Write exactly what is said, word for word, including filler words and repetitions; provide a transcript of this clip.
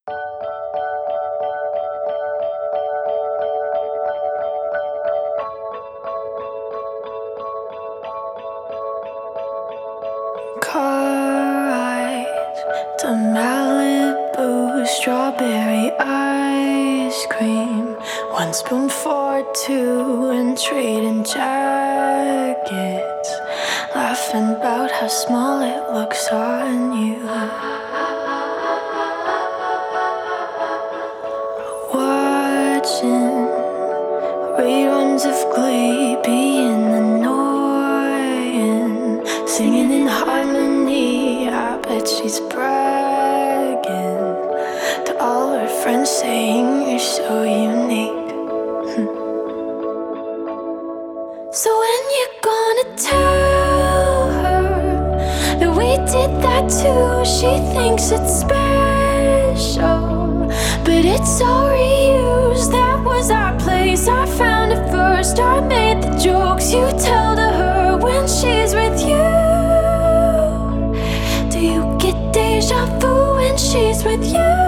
Car ride to Malibu, strawberry ice cream, one spoon for two, and trading jackets, laughing about how small it looks on you. Watching reruns of Glee, being annoying, singing in harmony. I bet she's bragging to all her friends, saying you're so unique. So when you gonna tell her that we did that too? She thinks it's special, but it's all reused. That was our place, I found it first. I made the jokes you tell to her when she's with you. Do you get deja vu when she's with you?